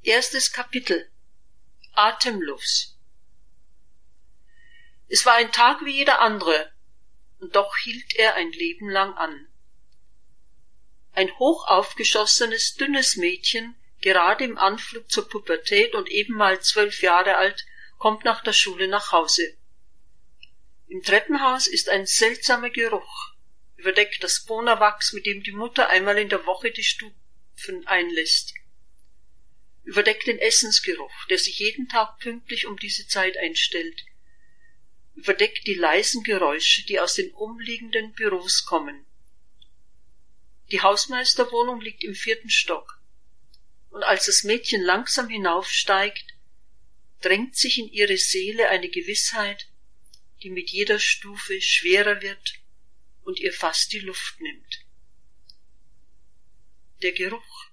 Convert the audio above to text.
Erstes Kapitel. Atemlos. Es war ein Tag wie jeder andere, und doch hielt er ein Leben lang an. Ein hoch aufgeschossenes, dünnes Mädchen, gerade im Anflug zur Pubertät und eben mal 12 Jahre alt, kommt nach der Schule nach Hause. Im Treppenhaus ist ein seltsamer Geruch, überdeckt das Bonawachs, mit dem die Mutter einmal in der Woche die Stufen einlässt. Überdeckt den Essensgeruch, der sich jeden Tag pünktlich um diese Zeit einstellt. Überdeckt die leisen Geräusche, die aus den umliegenden Büros kommen. Die Hausmeisterwohnung liegt im 4. Stock. Und als das Mädchen langsam hinaufsteigt, drängt sich in ihre Seele eine Gewissheit, die mit jeder Stufe schwerer wird und ihr fast die Luft nimmt. Der Geruch.